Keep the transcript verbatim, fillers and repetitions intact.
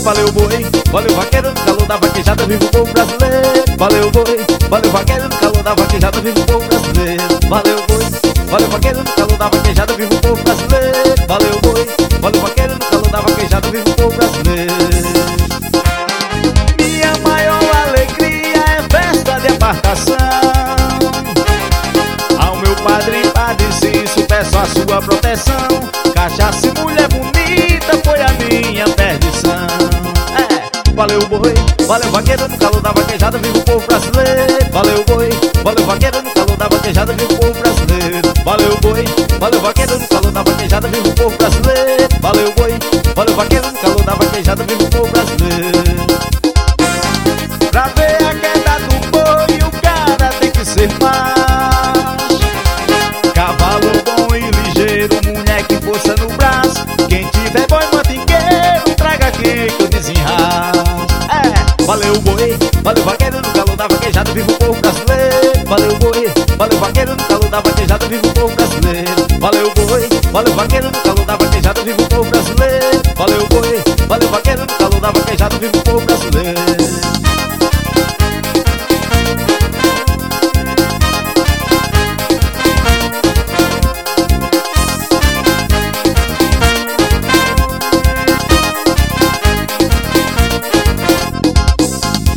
valeu boi, valeu vaqueiro no calor da vaquejada, viva o povo brasileiro. Valeu boi, valeu vaqueiro no calor da vaquejada, viva o povo brasileiro. Valeu boi, valeu vaqueiro no calor da vaquejada, viva o povo brasileiro. Valeu boi, valeu vaqueiro no calor da vaquejada, viva o povo brasileiro. Minha maior alegria é festa de apartação. Ao meu padre e padre Cício peço a sua proteção. Cachaça e mulher bonita foi a minha perdição. É, valeu boi, valeu vaqueiro no calor da vaquejada, viva o povo brasileiro. Valeu boi, valeu vaqueiro no calor da vaquejada, viva o povo brasileiro. Valeu boi, valeu vaqueiro no calor da vaquejada, viva o povo brasileiro. Valeu boi, valeu vaqueiro no calor da vaquejada, viva o povo brasileiro. Pra ver a queda do boi o cara tem que ser macho. Cavalo bom e ligeiro, mulher que força no braço. Quem tiver boi mandingueiro, traga aqui que eu desenraço. É, valeu boi, valeu vaqueiro no calor da vaquejada, viva o povo brasileiro. Valeu boi, valeu vaqueiro no calor da vaquejada, viva o povo brasileiro. Valeu boi, valeu vaqueiro no